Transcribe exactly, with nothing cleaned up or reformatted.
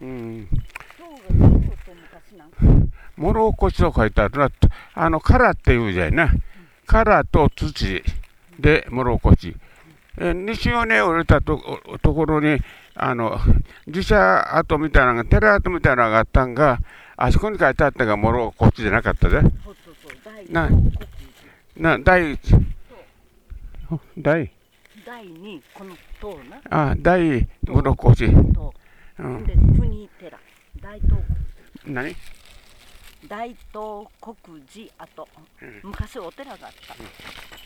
うん。 塔がずっと昔なんか。 諸落と書いてあるな。あの、殻っていうじゃいな。殻と土で諸落。え西尾根降りたとところに、あの、寺社跡みたいなのが、寺跡みたいなのがあったんが、あそこに書いてあったのが諸落じゃなかったで。 そうそうそう。大な、 東国な、第一、第、 第にこの塔な。 あ、第諸落。 塔。 うん。 で、国寺。大東何大東国寺跡。昔お寺があった。